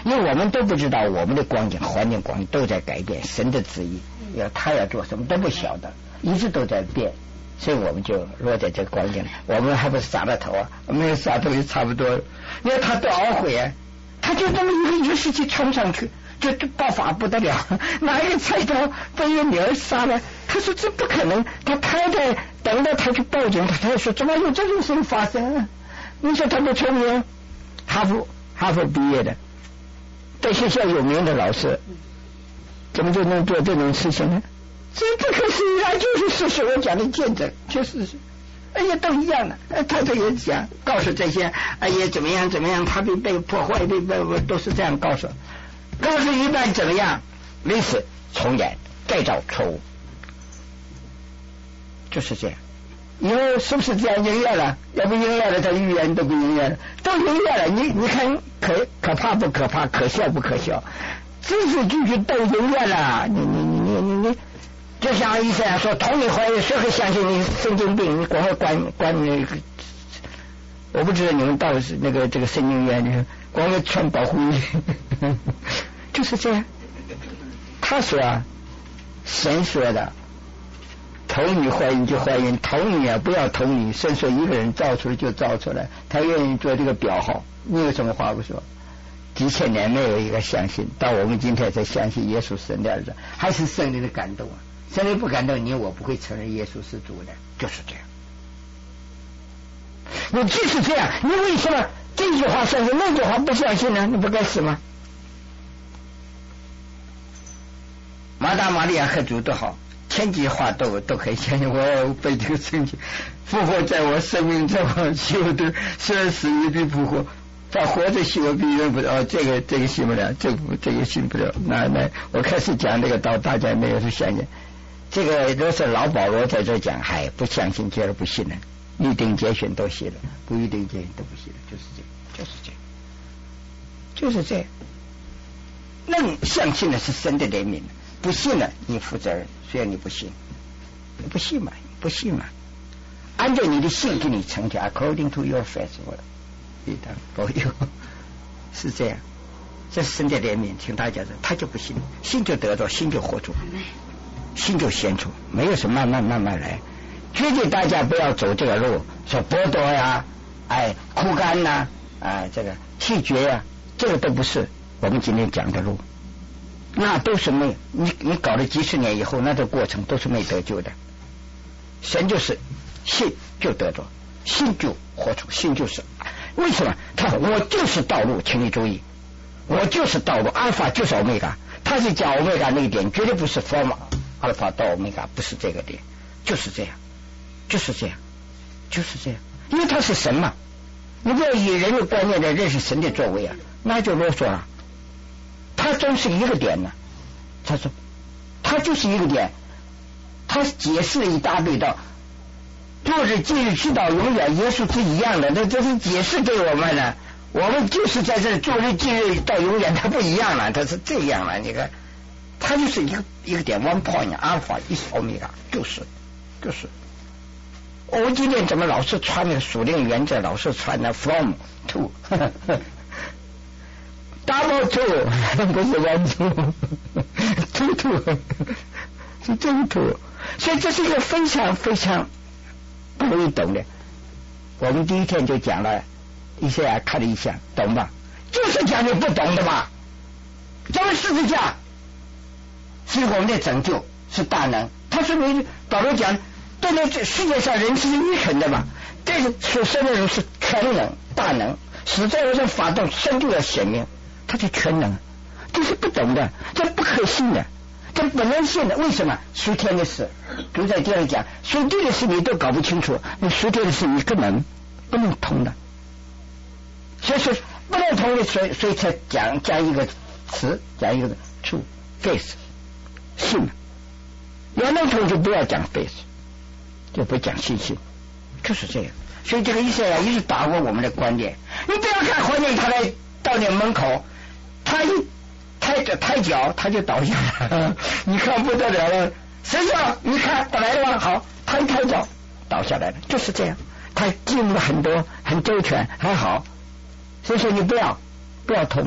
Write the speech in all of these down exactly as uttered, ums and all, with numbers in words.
因为我们都不知道我们的光景、环境、光景都在改变，神的旨意要他要做什么都不晓得，一直都在变，所以我们就落在这个光景。我们还不是傻了头啊？没有傻头就差不多了。你看他多懊悔啊！他就这么一个一个事情冲上去，就就爆发不得了，拿一个菜刀把一个女儿杀了。他说这不可能，他太太等到他去报警，他才说怎么有这种事发生啊？你说他不聪明，哈佛哈佛毕业的，在学校有名的老师，怎么就能做这种事情呢？这不可思议啊！就是事实，我讲的见证，就是哎呀，都一样的。他这也讲，告诉这些哎呀怎么样怎么样，他被被破坏，被被都是这样告诉，告诉一半怎么样，历史重演，改造错误，就是这样。以后是不是这样应验了？要不应验了，他预言都不应验了，都应验了。你你看可可怕不可怕？可笑不可笑？字字句句都应验了。你你你你你你，就像医生说，同你怀疑，谁会相信你神经病？你光会关关那个，我不知道你们到底是那个这个神经院，你光会穿保护衣，就是这样。他说啊，神说的。同你怀孕就怀孕，同你啊不要同你。神说一个人造出来就造出来，他愿意做这个表号，你有什么话不说？几千年没有一个相信，到我们今天才相信耶稣神的儿子，还是圣灵的感动啊！圣灵不感动你，我不会承认耶稣是主的，就是这样。你即使这样，你为什么这句话相信，那句话不相信呢？你不该死吗？马大马利亚和主都好。千句话都都可以相信，我被这个圣经复活在我生命中，修的生死一必复活，他活着信我必认不了。哦，这个这个信不了，这个这个信不了。那那我开始讲这个道，大家没有去相信。这个如果是老保罗在这讲，还不相信，接着不信了。一定节选都信了，不一定节选都不信了，就是这样，就是这样，就是这样。那你相信的是神的怜悯，不信了你负责任。虽然你不信，你不信嘛，不信嘛，按照你的信给你成就 ，according to your faith， 一当保佑，是这样。这是神的怜悯，请大家说，他就不信，信就得着，信就活出，信就显出，没有什么慢慢慢慢来。决定大家不要走这个路，说剥夺呀，哎，枯干呐，啊，这个气绝呀，这个都不是我们今天讲的路。那都是没你你搞了几十年以后，那这过程都是没得救的。神就是信就得着，信就活出，信就是为什么？他说我就是道路，请你注意，我就是道路，阿尔法就是欧米伽，他是讲欧米伽那个点，绝对不是 from 阿尔法到欧米伽，不是这个点，就是这样，就是这样，就是这样，因为他是神嘛，你不要以人的观念来认识神的作为啊，那就啰嗦了。他真是一个点呢，他说他就是一个点，他解释了一大堆道，昨日今日直到永远，耶稣是一样的，那这是解释给我们的，我们就是在这昨日今日到永远，它不一样了，它是这样了，你看，它就是一个一个点 one point alpha is omega， 就是就是。我们今天怎么老是穿那个属灵原则，老是穿那 from to double two， 不是 one two two two， 是真 two， 所以这是一个非常非常不容易懂的。我们第一天就讲了以赛亚看了一下，懂吧？就是讲你不懂的吧？咱们十字架是我们的拯救，是大能。他说你保罗讲，对那这世界上人是愚蠢的嘛，这是所生的人是全能大能，实在有人发动生就要显明。他是全能，这是不懂的，这不可信的，这不能信的。为什么？属天的事，就在这里讲，属地的事你都搞不清楚，你属天的事你根本不能通的。所以说不能通的，所以所以才讲讲一个词，讲一个 true faith 信。要能通就不要讲 faith， 就不讲信心，就是这样。所以这个以赛亚一直打过我们的观点，你不要看环境他来到你门口。他一抬着抬脚，他就倒下了，你看不得了了。谁说？你看不来了吗？好，他一抬脚倒下来了，就是这样。他经历了很多，很周全，还好。所以说你不要不要偷目，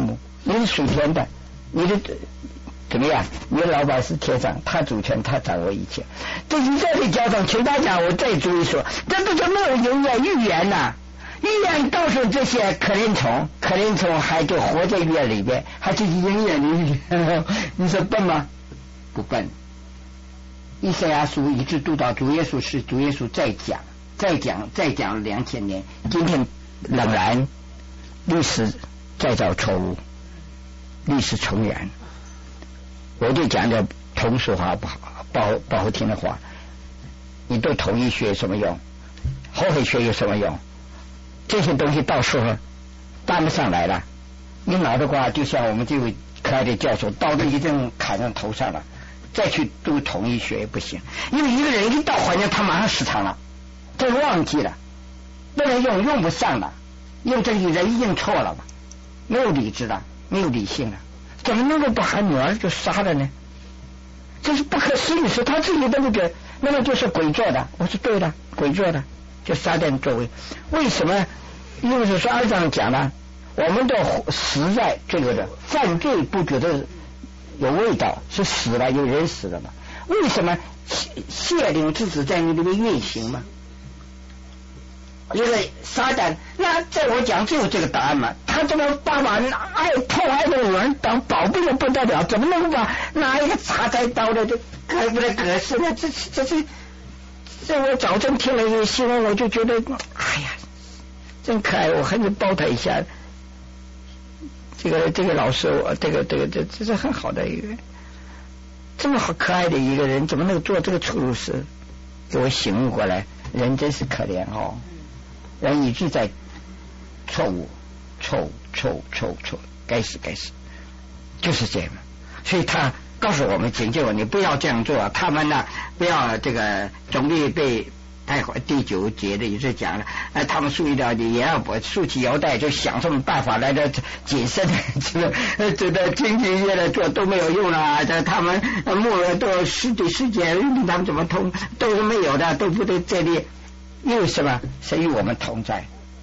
你是属天的，你的怎么样？你的老板是天上，他主权，他掌握一切。这一再的交通，请大家我再注意说，这不叫没有营养预言呐、啊。预言告诉这些可怜虫，可怜虫还就活在预言里边，还是营养的预言。你说笨吗？不笨。以赛亚书一直读到主耶稣是主耶稣再讲，再讲，再讲两千年。今天仍然历史再造错误，历史重演。我就讲点通俗话不好，不好不好听的话。你对统一学有什么用？后悔学有什么用？这些东西到时候担不上来了。你脑袋瓜就像我们这位可爱的教授，刀子一阵砍上头上了，再去读统一学也不行。因为一个人一到环境，他马上失常了，这忘记了，不能用，用不上了。用这个人用错了吧？没有理智了，没有理性了，怎么能够把他女儿就杀了呢？这是不可思议，是他自己的那个，那么就是鬼做的。我说对的，鬼做的，就撒旦作为。为什么？因为是说二章讲了，我们都死在这个的犯罪，不觉得有味道，是死了，有人死了嘛？为什么邪灵之子在你里面运行嘛？一个撒旦，那在我讲只有这个答案嘛？他怎么把把爱痛爱的人当宝贝的不得了？怎么能够把拿一个插菜刀的就割不来割死呢？这这这这我早晨听了一个新闻，我就觉得哎呀，真可爱，我很想抱他一下。这个这个老师，我这个这个这这是很好的一个，这么好可爱的一个人，怎么能够做这个出入事？给我醒悟过来，人真是可怜哦。人一直在错误，错误，错误，错误，错误，该死，该死，就是这样。所以他告诉我们警戒我，你不要这样做。他们呢，不要这个总理被待会第九节的也是讲了，呃，他们树立的也要不竖起腰带，就想什么办法来的谨慎，这个这个经济越来做都没有用了。这他们末日都实体世界，他们怎么通都是没有的，都不得这里。因为什么？是与我们同在。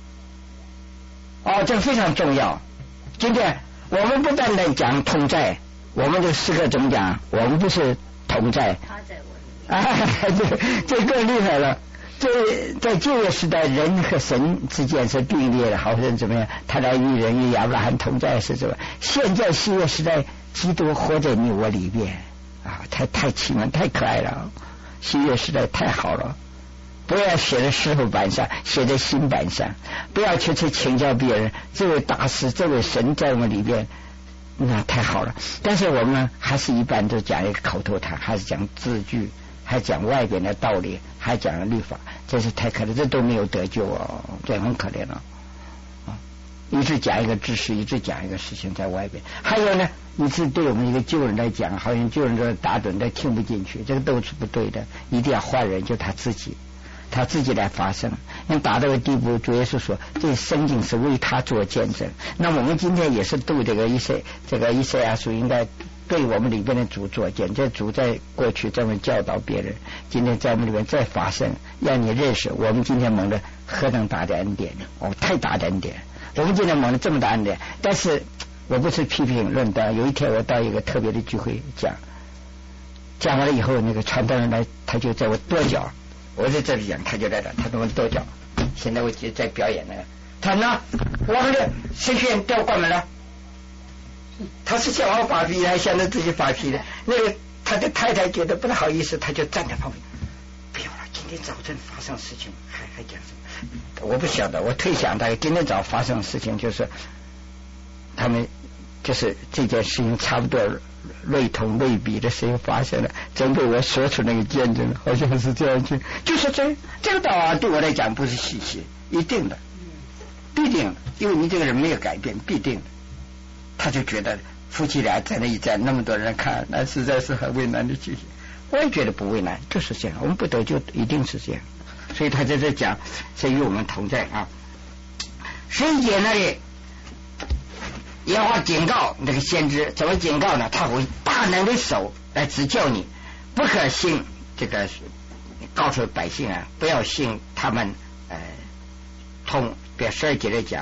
哦，这非常重要。今天我们不单单讲同在，我们这四个怎么讲？我们不是同在。他在我里。啊，这这更厉害了。这在旧约时代，人和神之间是并列的，好像怎么样？他来与人与亚伯拉罕同在是什么？现在新约时代，基督活在你我里边啊，太太奇妙，太可爱了。新约时代太好了。不要写在石头板上，写在心板上。不要去去请教别人，这位大师，这位神在我们里边，那太好了。但是我们还是一般都讲一个口头禅，还是讲字句，还讲外边的道理，还讲律法，这是太可怜，这都没有得救哦，这很可怜了。啊，一直讲一个知识，一直讲一个事情在外边。还有呢，你是对我们一个旧人来讲，好像旧人这打盹都听不进去，这个都是不对的。一定要换人，就他自己。他自己来发生，因为达到个地步，主耶稣说，这圣经是为他做见证。那我们今天也是读这个以赛这个以赛亚书，应该对我们里边的主做见证。主在过去这么教导别人，今天在我们里面再发生，让你认识我们今天蒙的何等大的恩典哦，太大的恩典！我们今天蒙了这么大恩典，但是我不是批评论断。有一天我到一个特别的聚会讲，讲完了以后，那个传道人来，他就在我跺脚。我在这里讲，他就来了，他跟我跺脚。现在我就在表演那个，他呢，我们的神学院都要关门了。他是向我发脾气，还向着自己发脾气的。那个他的太太觉得不太好意思，他就站在旁边，不要了，今天早晨发生事情，还还讲什么？我不晓得，我推想大概今天早发生的事情就是他们就是这件事情差不多类同类比的事情发生了，针对我说出那个见证，好像是这样去，就是这这个道啊，对我来讲不是稀奇，一定的，必定的，因为你这个人没有改变，必定的。他就觉得夫妻俩在那一站，那么多人看，那实在是很为难的情形。我也觉得不为难，就是这样，我们不得救一定是这样。所以他在这讲，是与我们同在啊。圣节那里。耶和华警告那个先知，怎么警告呢？他会大能的手来指教你，不可信这个，告诉百姓啊，不要信他们呃通。比如十二节来讲呢，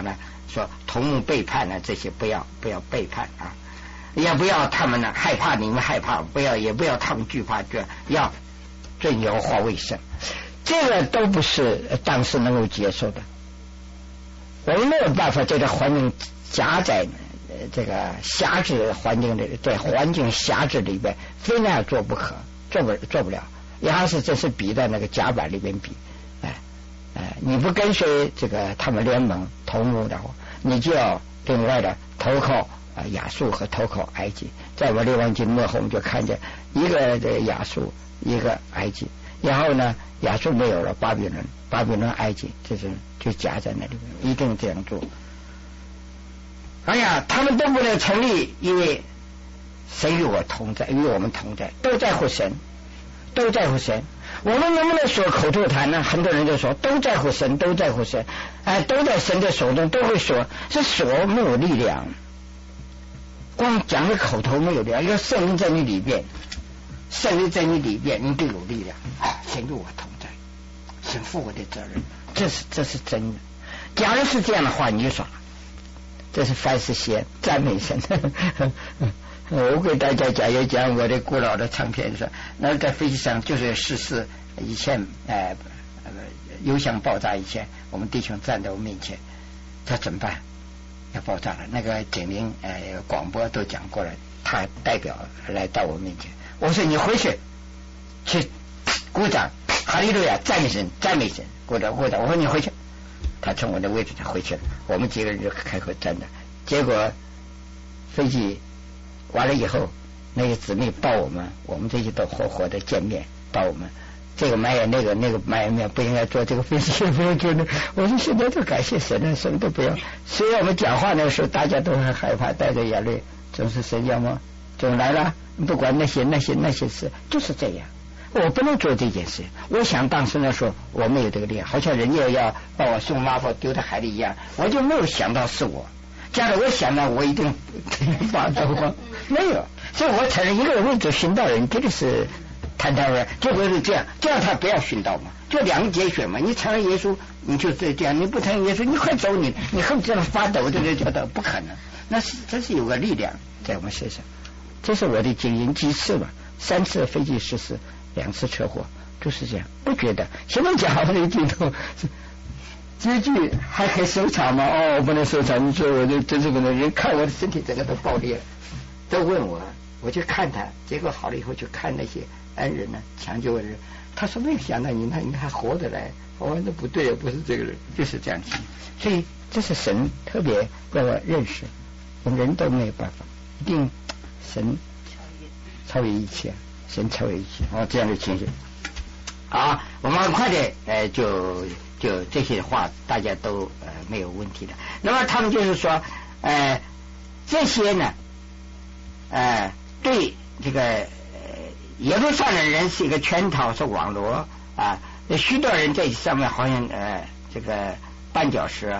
说同母背叛呢，这些不要不要背叛啊，也不要他们呢害怕你们害怕，不要也不要他们惧怕，就要尊尧化为圣，这个都不是当时能够接受的。我们没有办法在这环境夹在这个狭制环境里，在环境狭制里边，非那样做不可，做不做不了。也还是这是比在那个甲板里边比，哎哎，你不跟随这个他们联盟同盟的话，你就要另外的投靠啊亚述和投靠埃及。在我列王记末后，我们就看见一个这个亚述，一个埃及，然后呢，亚述没有了，巴比伦，巴比伦、埃及，这是就夹在那里面，一定这样做。哎呀，他们都不能成立，因为神与我同在，与我们同在，都在乎神。都在乎神，我们能不能说口头禅呢？很多人就说都在乎神，都在乎神，哎，都在神的手中，都会说，这说没有力量，光讲的口头没有力量，要圣灵在你里边，圣灵在你里边，你就有力量。啊，神与我同在，神负我的责任，这是这是真的。假如是这样的话，你就说了，这是凡事先赞美神。我给大家讲一讲我的古老的唱片上，那在飞机上就是失事以前，呃，油箱爆炸以前，我们弟兄站在我面前，他怎么办？要爆炸了，那个警铃呃广播都讲过了，他代表来到我面前，我说你回去去鼓掌，哈利路亚，赞美神，赞美神，鼓掌鼓掌，我说你回去，他从我的位置上回去了，我们几个人就开口站着，结果飞机完了以后，那个姊妹抱我们，我们这些都活活的见面，抱我们。这个埋怨那个那个埋怨面不应该坐这个飞机，不要坐那。我说现在都感谢神了，什么都不要。虽然我们讲话那个时候大家都很害怕，带着眼泪，总是神要吗？总来了，不管那些那些那些事，就是这样。我不能做这件事。我想当时那时候我没有这个力量，好像人家要把我送拉佛丢到海里一样，我就没有想到是我。假如我想到我一定发走光，没有，所以我承认一个人为做殉道人，这个是谈谈人，就会是这样，这样他不要殉道嘛，就两个节选嘛。你承认耶稣，你就这样；你不承认耶稣，你快走你，你恨这样发抖，这个叫的不可能。那是这是有个力量在我们身上，这是我的经验，几次了，三次飞机失事，两次车祸，就是这样。不觉得现在讲这个镜头。这句还可以收藏吗？哦，不能收藏。你说我这真是不能，人看我的身体整个都爆裂，都问我，我就看他，结果好了以后就看那些恩人呢，抢救的人，他说没有想到你，那你还活着来，我说那不对，不是这个人，就是这样子。所以这是神特别让我认识，我们人都没有办法，一定神超越一切，神超越一切。哦，这样的情形。好，我们很快的呃就。就这些话大家都呃没有问题的。那么他们就是说呃这些呢呃对这个呃耶路撒冷人是一个圈套，是网罗啊，许多人在上面好像呃这个绊脚石。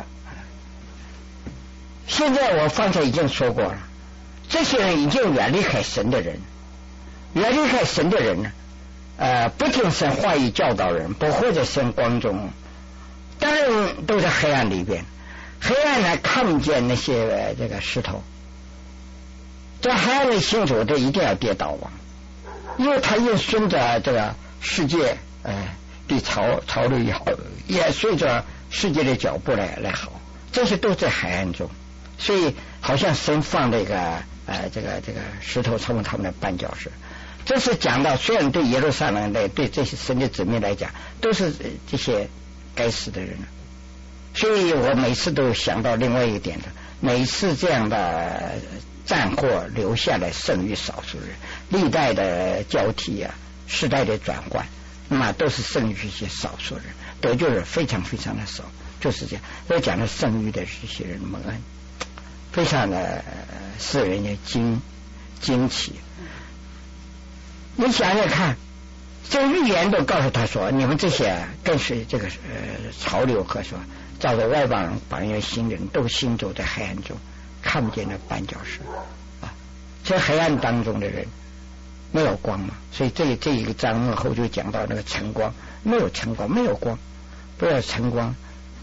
现在我方才已经说过了，这些人已经远离开神的人，远离开神的人呢呃不听神话语教导人，不活在神光中，当然都在黑暗里边，黑暗呢看不见那些、呃、这个石头，在黑暗里行走的一定要跌倒亡，因为他也顺着这个世界呃的潮潮流也好，也随着世界的脚步来来好，这些都在黑暗中，所以好像神放这个呃这个这个石头成为他们的绊脚石。这是讲到虽然对耶路撒冷的对这些神的子民来讲都是这些该死的人，所以我每次都想到另外一点的，每次这样的战祸留下来剩余少数人，历代的交替啊，时代的转换，那么都是剩余一些少数人，得救人非常非常的少，就是这样。要讲的剩余的这些人蒙恩，非常的使人家惊惊奇。你想想看，这预言都告诉他说，你们这些跟随这个呃潮流和说照着外邦人榜样行人，都行走在黑暗中，看不见那绊脚石啊！在黑暗当中的人没有光嘛，所以这这一个章幕后就讲到那个晨光，没有晨光，没有光，不要晨光，哎、呃，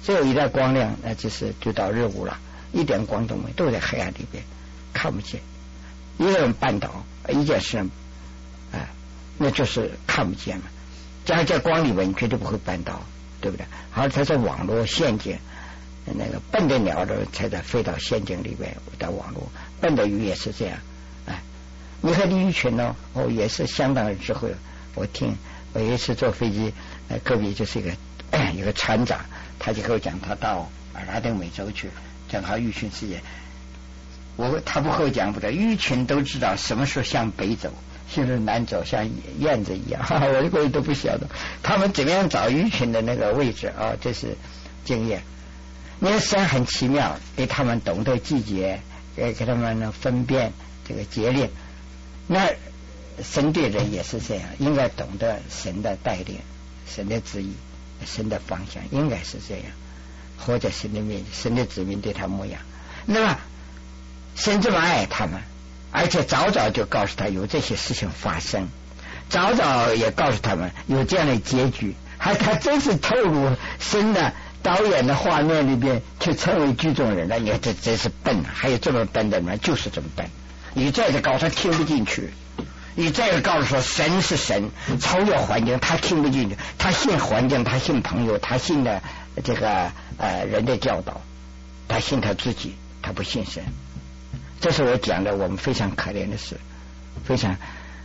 只有一点光亮，那就是就到日午了，一点光都没有，都在黑暗里边看不见。一个人绊倒一件事，哎，那就是看不见了。假如在光里面，你绝对不会绊倒，对不对？好，它是网络陷阱，那个笨的鸟儿才在飞到陷阱里边的网络，笨的鱼也是这样。哎，你看李玉群呢，哦，也是相当的智慧。我听我有一次坐飞机，呃，隔壁就是一个哎一个船长，他就跟我讲，他到拉丁美洲去，讲他鱼群事业。我他不和我讲不得，鱼群都知道什么时候向北走，向着南走，像燕子一样。哈哈，我这个都不晓得，他们怎么样找鱼群的那个位置啊？这是经验。你看神很奇妙，给他们懂得季节，给给他们呢分辨这个节令。那神对人也是这样，应该懂得神的带领、神的旨意、神的方向，应该是这样。活在神的面前，神的子民对他牧养。那么神这么爱他们，而且早早就告诉他有这些事情发生，早早也告诉他们有这样的结局，还他真是透入神的导演的画面里边去成为剧中人了。你看这真是笨，还有这么笨的人，就是这么笨。你再次告诉他听不进去，你再次告诉说神是神，超越环境，他听不进去，他信环境，他信朋友，他信的这个呃人的教导，他信他自己，他不信神。这是我讲的我们非常可怜的事，非常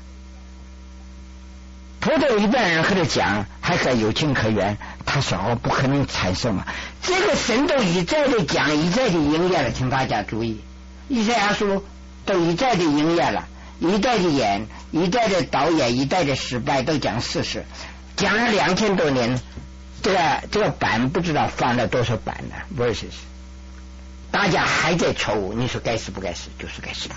葡萄一般人和他讲还可有情可原，他说哦不可能产生嘛，这个神都一再的讲，一再的应验了，请大家注意，以赛亚书都一再的应验了，一再的演，一再的导演，一再的失败，都讲事实，讲了两千多年，这个这个版不知道放了多少版呢 verses， 大家还在错误，你说该死不该死？就是该死。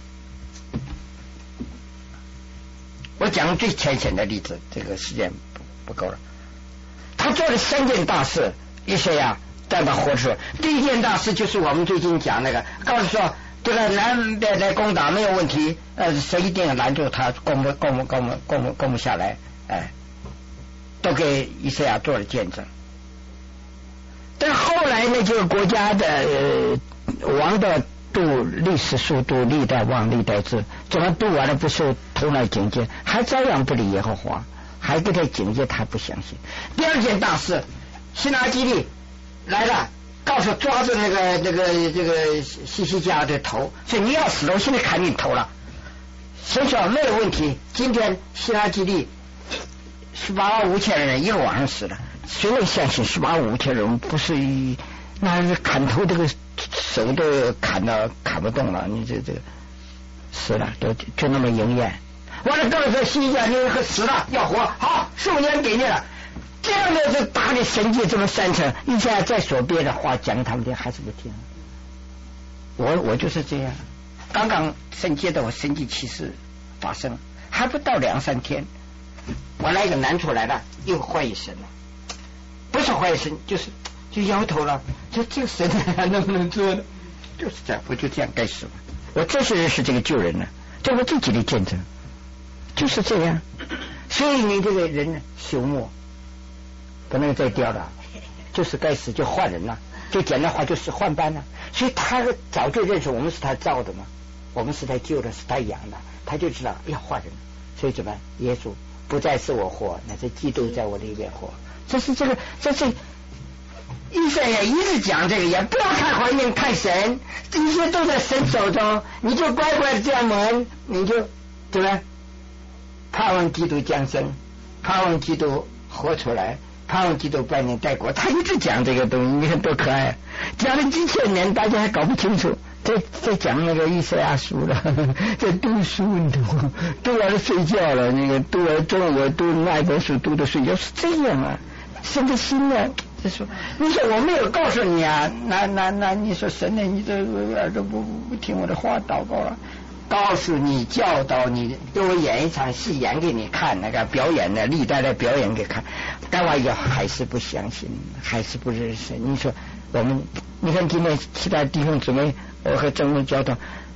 我讲最浅显的例子，这个时间不不够了。他做了三件大事，以赛亚在他活着。第一件大事就是我们最近讲那个，告诉说这个南边来攻打没有问题，呃，谁一定拦住他，攻不攻不攻不攻不攻不下来，哎，都给以赛亚做了见证。但后来呢，这个国家的、呃、王的读历史书读历代王历代志，怎么读完了不受头脑警戒，还照样不理耶和华，还给他警戒，他不相信。第二件大事，西拿基利来了，告诉抓住那个那个这个西西家的头，说你要死了，我现在砍你头了。神说没有问题，今天西拿基利十八万五千人一个晚上死了，谁能相信十八万五千人不是一那是砍头这个手都砍到砍不动了，你这这个死了都就那么应验。完了告诉说西家你死了要活，好十五年给你了。这样的这大的神迹这么三层，一下再说别的话讲他们的还是不听。我我就是这样，刚刚神接到我神迹奇事发生，还不到两三天，我来一个难处来了，又怀疑神了，不是怀疑神，就是就摇头了，说这个神还能不能做呢？就是这样，我就这样该死了。我这是是这个救人呢，这我自己的见证，就是这样。所以你这个人呢，朽木不能再掉了，就是该死就换人了，就简单话就是换班了。所以他早就认识我们是他造的嘛，我们是他救的，是他养的，他就知道要换人。所以怎么耶稣不再是我活，乃是基督在我里边活。这是这个，这是医生也一直讲这个，也不要看环境，看神，这些都在神手中，你就乖乖这样蒙，你就对吧？盼望基督降生，盼望基督活出来，盼望基督百年带国。他一直讲这个东西，你看多可爱，讲了几千年，大家还搞不清楚。在在讲那个以赛亚书了，在读书，你懂吗？读完了睡觉了，那个读完中午读那本书读的睡觉是这样啊，神的心呢？就说你说我没有告诉你啊，那那那你说神呢？你这耳朵不不不听我的话，祷告了。告诉你教导你，给我演一场戏，演给你看，那个表演的历代的表演给看，但我也还是不相信，还是不认识。你说我们，你看今天其他弟兄姊妹，我和政府交通，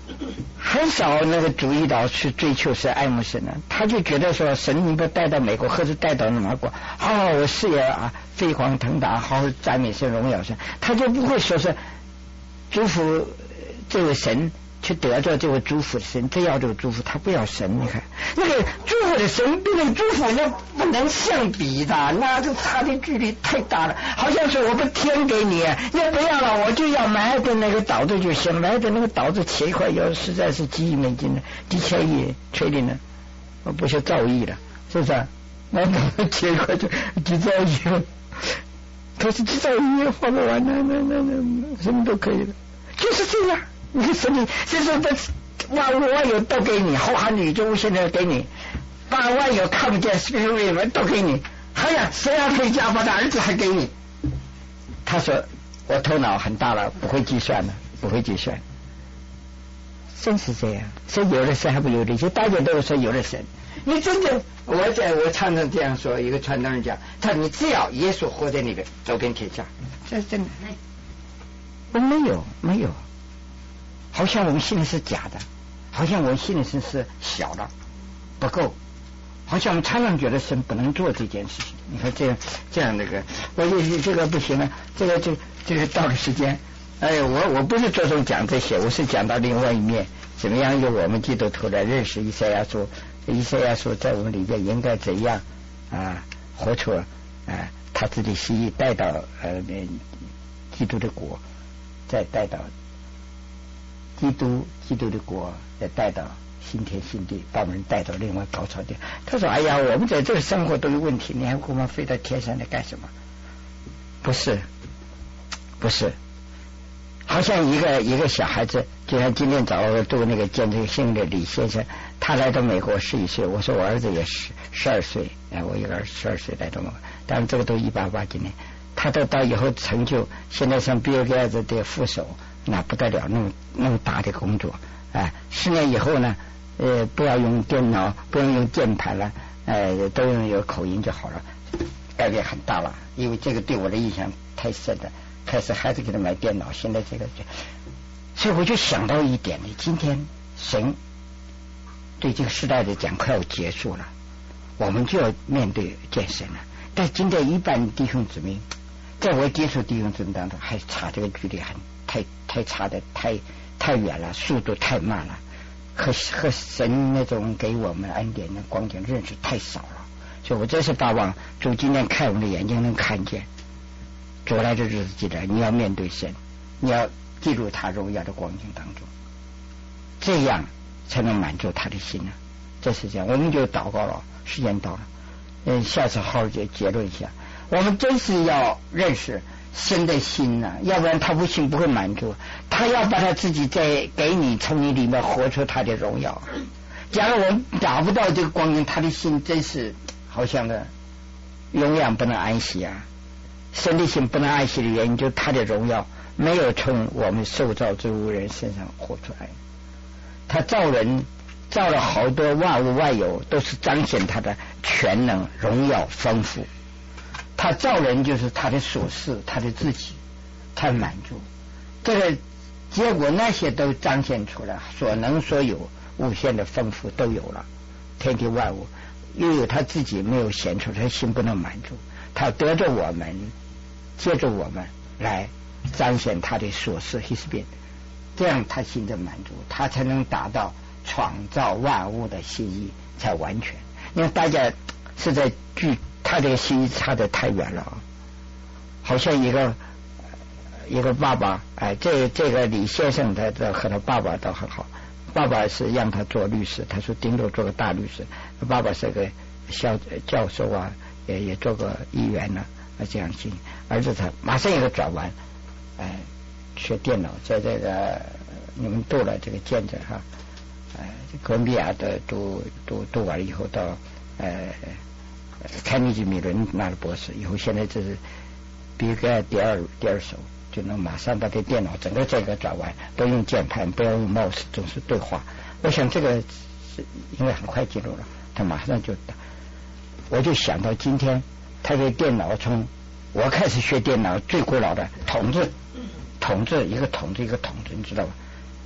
很少那个主义到去追求是爱慕神的，他就觉得说神你不带到美国或者带到哪国，好好我事业啊飞黄腾达，好好赞美神荣耀神，他就不会说是祝福这位神去得着这位祝福的神，只要这个祝福，他不要神。你看那个祝福的神跟那个祝福那不能相比的，那就差的距离太大了。好像是我不天给你，你不要了，我就要买的那个岛子就行，买的那个岛子切一块要实在是几亿美金的，几千亿确定了，我不是造诣了，是不是？那那切一块就几兆亿了，可是几兆亿也花不完，那那那那什么都可以了，就是这样。你说你这是这万物万有都给你，浩瀚宇宙无限的给你，把万有看不见 spirit 都给你，还呀谁要可以加把的儿子还给你？他说我头脑很大了，不会计算了，不会计算，真是这样。所以有的神还不有的神，大家都说有的神。你真正我在我常常这样说，一个传道人讲，他你只要耶稣活在那边，走遍天下，这真的。我没有没有。好像我们信的是假的，好像我们信的是是小的不够，好像我们常常觉得神不能做这件事情。你看这样这样那个，我就这个不行了，这个就这个到了时间，哎，我我不是着重讲这些，我是讲到另外一面，怎么样由我们基督徒来认识以赛亚书，以赛亚书在我们里面应该怎样啊活出啊他自己心意，带到呃基督的国，再带到。基督基督的国再带到新天新地，把我们带到另外高潮点。他说：“哎呀，我们在这个生活都有问题，你还我们飞到天上来干什么？”不是，不是，好像一个一个小孩子，就像今天早上读那个见这个新的李先生，他来到美国十一岁，我说我儿子也十十二岁，哎，我一个儿十二岁来到美国，当然这个都一八八几年，他都到以后成就，现在像比尔盖茨的副手。那不得了，那么那么大的工作，哎，十年以后呢，呃，不要用电脑，不用用键盘了，呃，都用有口音就好了，改变很大了。因为这个对我的印象太深了，开始孩子给他买电脑，现在这个，所以我就想到一点呢，今天神对这个时代的讲快要结束了，我们就要面对见神了。但今天一般弟兄姊妹，在我接触弟兄姊妹当中，还差这个距离很。太太差的太太远了，速度太慢了，和和神那种给我们恩典的光景认识太少了，所以我真是巴望主今天开我们的眼睛能看见，主来的日子记得你要面对神，你要记录他荣耀的光景当中，这样才能满足他的心呢、啊。这是这样，我们就祷告了，时间到了，嗯，下次好好结结论一下，我们真是要认识。神的心呐、啊，要不然他不行不会满足，他要把他自己再给你，从你里面活出他的荣耀。假如我们达不到这个光景，他的心真是好像的永远不能安息啊。神的心不能安息的原因，就是他的荣耀没有从我们受造之物人身上活出来。他造人造了好多万物万有，都是彰显他的全能、荣耀、丰富。他造人就是他的所事，他的自己，他满足。这个结果那些都彰显出来，所能所有无限的丰富都有了，天地万物又有他自己没有显出，他心不能满足，他得着我们，借着我们来彰显他的所事 his being， 这样他心的满足，他才能达到创造万物的心意才完全。因为大家是在距他这个心意差得太远了，好像一个一个爸爸，哎，这这个李先生他的和他爸爸都很好，爸爸是让他做律师，他说顶多做个大律师，他爸爸是个小教授啊，也也做个议员呢、啊，这样行。儿子他马上一个转弯，哎，学电脑，在这个你们读了这个见证哈，哎，哥伦比亚的读读读完以后到呃。凯尼基米伦拿了博士以后，现在这是比尔盖第二第二手，就能马上把这电脑整个这个转弯，都用键盘，不要用 mouse， 总是对话。我想这个是因为很快记录了，他马上就打。我就想到今天他这电脑从我开始学电脑最古老的筒子，筒子一个筒子一个筒子，你知道吧？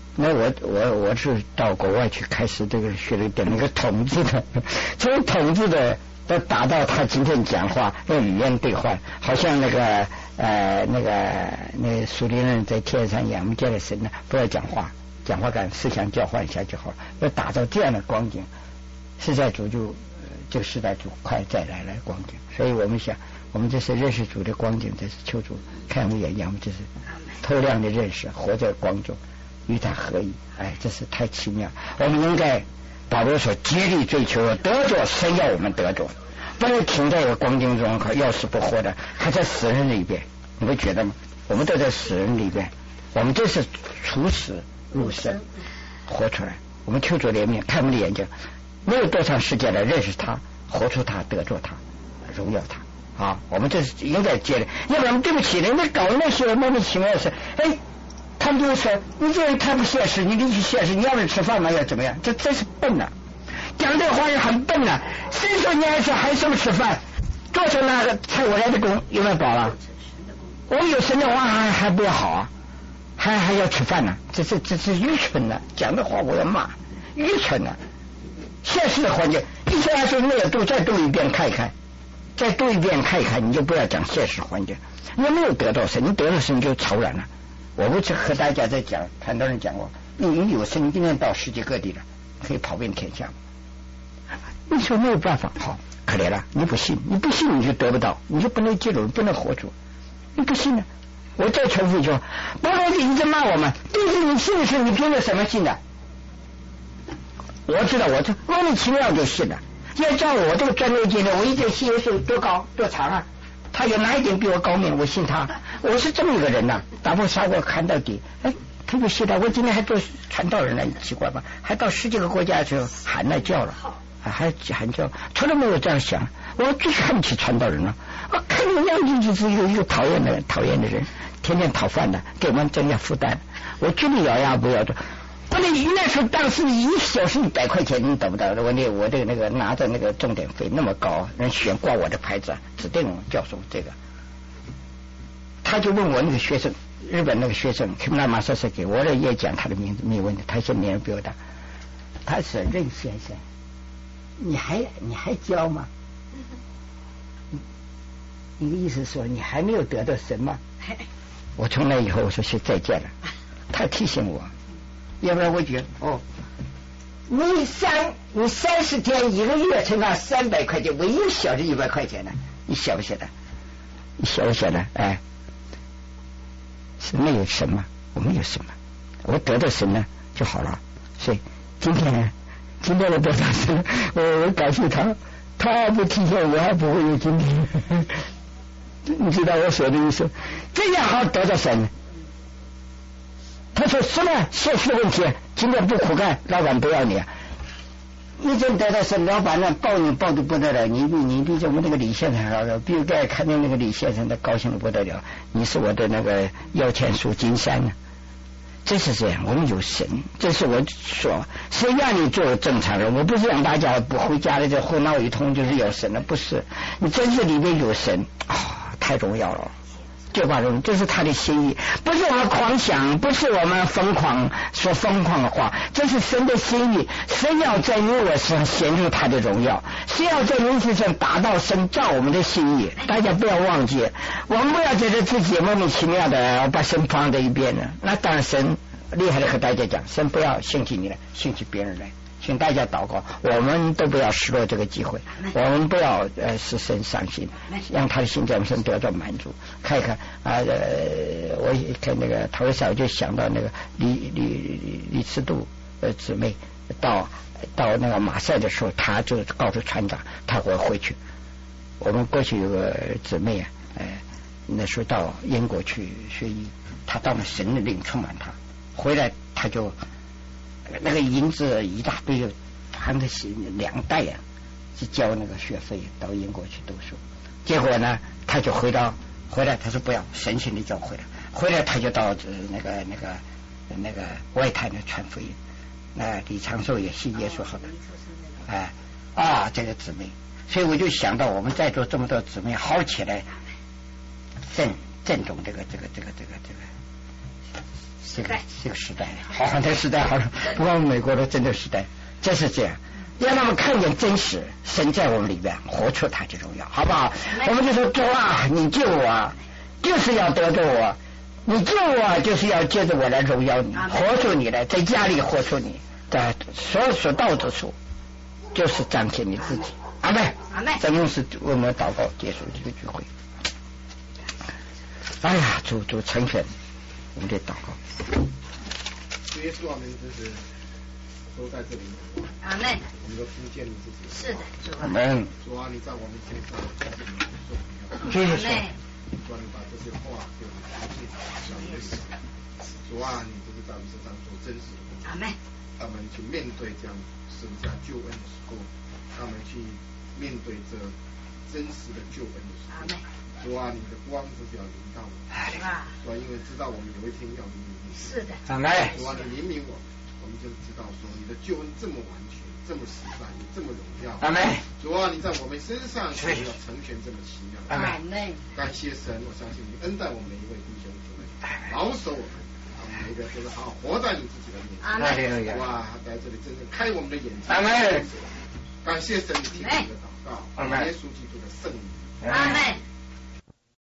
那我我我是到国外去开始这个学了点那个统治的，从统治的都达到他今天讲话用语言对话，好像那个呃那个那苏联人在天上一样，我们见了神呢，不要讲话，讲话干思想交换一下就好了，要打造这样的光景，时代主就这个时代主快再来了光景，所以我们想，我们这是认识主的光景，这是求主看我们眼睛，我们这是透亮的认识，活在光中。与他合一，哎，这是太奇妙。我们应该保罗说竭力追求得着神要我们得着，不能停在一个光景中要死不活的，还在死人里边，你不觉得吗？我们都在死人里边，我们这是出死入生活出来。我们求主怜悯，看我们的眼睛，没有多长时间来认识他，活出他，得着他，荣耀他啊！我们这是应该接的，要不然对不起人家搞那些莫名其妙的事，哎。他们就说你这人太不现实，你得去现实，你要是吃饭嘛要怎么样？这真是笨呐、啊！讲这话也很笨呐、啊。谁说你还是还是不吃饭？做成那个菜我来的工有没有饱了？我有神的话还还不要好啊，还还要吃饭呢、啊？这这这是愚蠢的、啊！讲的话我要骂，愚蠢的、啊。现实的环境，一千二十没有读，再读一遍看一看，再读一遍看一看，你就不要讲现实环境。你没有得到神，你得到神就超然了。我不是和大家在讲，很多人讲过，你有神，你今天到世界各地了，可以跑遍天下。你说没有办法，好，可怜了，你不信，你不信你就得不到，你就不能记住，不能活出，你不信呢？我再重复一句话，不然你一直骂我们，但是你信的是你凭着什么信的？我知道，我这莫名其妙就信了。要照我这个专业经历，我一点信耶稣多高多长啊？他有哪一点比我高明？我信他，我是这么一个人呐、啊。打破砂锅看到底，哎，特别信他。我今天还做传道人呢，你奇怪吧？还到十几个国家去喊了叫了，还喊叫，从来没有这样想。我最看不起传道人了，我看你样子就是一个一个讨厌的讨厌的人，天天讨饭的，给我们增加负担。我绝对咬牙不要的。我那那时候当时一小时一百块钱，你得不到？我那我的那个拿着那个钟点费那么高，人选挂我的牌子，指定教授这个。他就问我那个学生，日本那个学生 Kimura Masasaki， 我这也讲他的名字没有问题，他现在年龄比我大。他是任先生，你还你还教吗？你的意思说你还没有得到神吗？我从那以后我说是再见了。他提醒我。要不然我觉得哦，你三你三十天一个月乘上三百块钱，我一个小时一百块钱呢，你晓不晓得？你晓不晓得？哎，是没有什么，我没有什么，我得到神呢就好了。所以今天呢，今天我得到神，我我感谢他，他不提醒我还不会有今天。你知道我说的意思？这样好得到神。他说什么现实的问题？今天不苦干，老板不要你、啊。你真得到是老板呢抱你抱的不得了，你比你比我们那个李先生好了，比如盖看见那个李先生的高兴的不得了。你是我的那个摇钱树金山呢、啊，真是这样。我们有神，这是我说，谁让你做正常人？我不是让大家不回家的这胡闹一通就是有神了，不是。你真是里面有神啊、哦，太荣耀了。就把这，这是他的心意，不是我们狂想，不是我们疯狂说疯狂的话，这是神的心意。神要在你我身上显出他的荣耀，神要在你身上达到神照我们的心意。大家不要忘记，我们不要觉得自己莫名其妙的把神放在一边了。那当然，神厉害的和大家讲，神不要兴起你来，兴起别人来。请大家祷告，我们都不要失落这个机会，我们不要呃使神伤心，让他的心在我们身得到满足。看一看啊，呃，我看那个头上就想到那个李李李次度呃姊妹到到那个马赛的时候，他就告诉船长他会回去。我们过去有个姊妹啊，呃，那时候到英国去学医，他到了神的灵充满他，回来他就。那个银子一大堆，含着两袋呀、啊，去交那个学费到英国去读书。结果呢，他就回到回来，他说不要，神圣的叫回来。回来他就到那个那个那个外滩的传福音。那李长寿也信耶稣好的，哎啊，这个姊妹，所以我就想到我们在座这么多姊妹，好起来，郑郑重这个这个这个这个这个。 这个这个时代，好的时代，好了，不光美国的真的时代，就是这样，要让他们看见真实，神在我们里边，活出他的荣耀，好不好？我们就说主啊，你救我啊，就是要得着我，你救我就是要借着我来荣耀你，活出你来，在家里活出你，在所所到之处，就是彰显你自己。阿妹， 阿妹， 这就是我们祷告结束这个聚会。哎呀，主主成全我们的祷告。 主耶稣，我们就是都在这里。 阿门。 我们都听见你自己。 是的，主啊。 阿门。 主啊，你在我们身上这是你的重要。 谢谢。 主啊，你把这些话给我们听见，让我们死。主啊，你就是在我们身上做真实的工作。 阿门。 他们去面对这样神家救恩的时候，他们去面对这真实的救恩的时候。阿门。主啊，你的光就是要临到我们。 啊。 主啊，因为知道我们有一天要临你。 是的。 阿门。 主啊，你怜悯我们，我们就知道说你的救恩这么完全，这么实在，也这么荣耀。 阿门。 主啊，你在我们身上却要成全这么奇妙。 阿门。 感谢神，我相信你恩待我们每一位弟兄姊妹，保守我们，我们每一个就是好好活在你自己的面前。 阿门。 哇，在这里真正开我们的眼睛。 阿门。 感谢神听我们的祷告，耶稣基督的圣名。 阿门。